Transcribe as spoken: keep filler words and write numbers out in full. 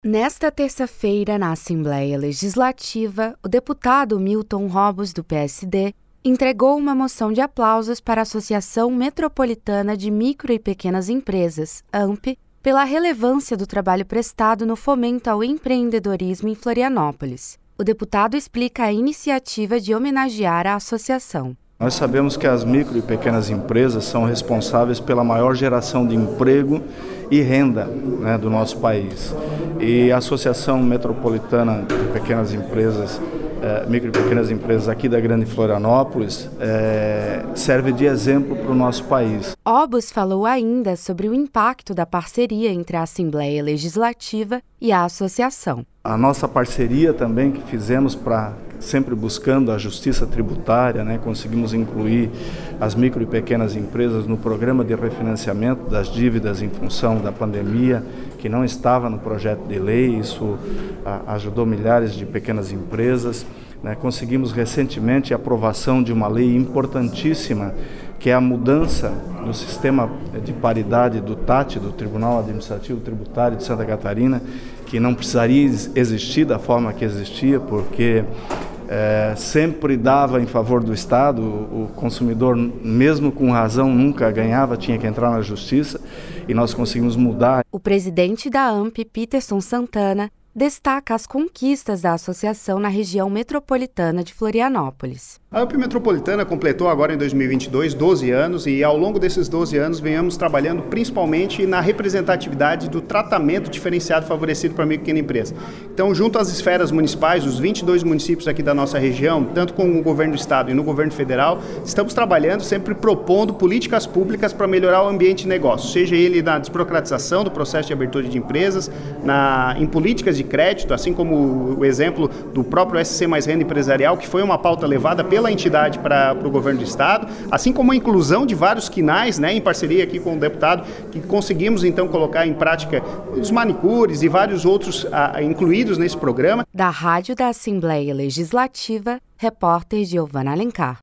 Nesta terça-feira, na Assembleia Legislativa, o deputado Milton Robbos, do P S D, entregou uma moção de aplausos para a Associação Metropolitana de Micro e Pequenas Empresas, A M P, pela relevância do trabalho prestado no fomento ao empreendedorismo em Florianópolis. O deputado explica a iniciativa de homenagear a associação. Nós sabemos que as micro e pequenas empresas são responsáveis pela maior geração de emprego e renda, né, do nosso país. E a Associação Metropolitana de Pequenas Empresas, eh, Micro e Pequenas Empresas aqui da Grande Florianópolis, eh, serve de exemplo para o nosso país. Robbos falou ainda sobre o impacto da parceria entre a Assembleia Legislativa e a associação. A nossa parceria também que fizemos para sempre buscando a justiça tributária, né, conseguimos incluir as micro e pequenas empresas no programa de refinanciamento das dívidas em função da pandemia, que não estava no projeto de lei. Isso a, ajudou milhares de pequenas empresas. Né, conseguimos recentemente a aprovação de uma lei importantíssima, que é a mudança do sistema de paridade do T A T, do Tribunal Administrativo Tributário de Santa Catarina, que não precisaria existir da forma que existia, porque é, sempre dava em favor do Estado. O consumidor, mesmo com razão, nunca ganhava, tinha que entrar na justiça, e nós conseguimos mudar. O presidente da A M P, Peterson Santana, destaca as conquistas da associação na região metropolitana de Florianópolis. A A M P Metropolitana completou agora em dois mil e vinte e dois doze anos, e ao longo desses doze anos venhamos trabalhando principalmente na representatividade do tratamento diferenciado favorecido para a micro e pequena empresa. Então, junto às esferas municipais, os vinte e dois municípios aqui da nossa região, tanto com o governo do estado e no governo federal, estamos trabalhando sempre propondo políticas públicas para melhorar o ambiente de negócio, seja ele na desburocratização do processo de abertura de empresas, na, em políticas de crédito, assim como o exemplo do próprio S C Mais Renda Empresarial, que foi uma pauta levada pela entidade para o governo do estado, assim como a inclusão de vários quinais, né, em parceria aqui com o deputado, que conseguimos então colocar em prática os manicures e vários outros ah, incluídos nesse programa. Da Rádio da Assembleia Legislativa, repórter Giovana Alencar.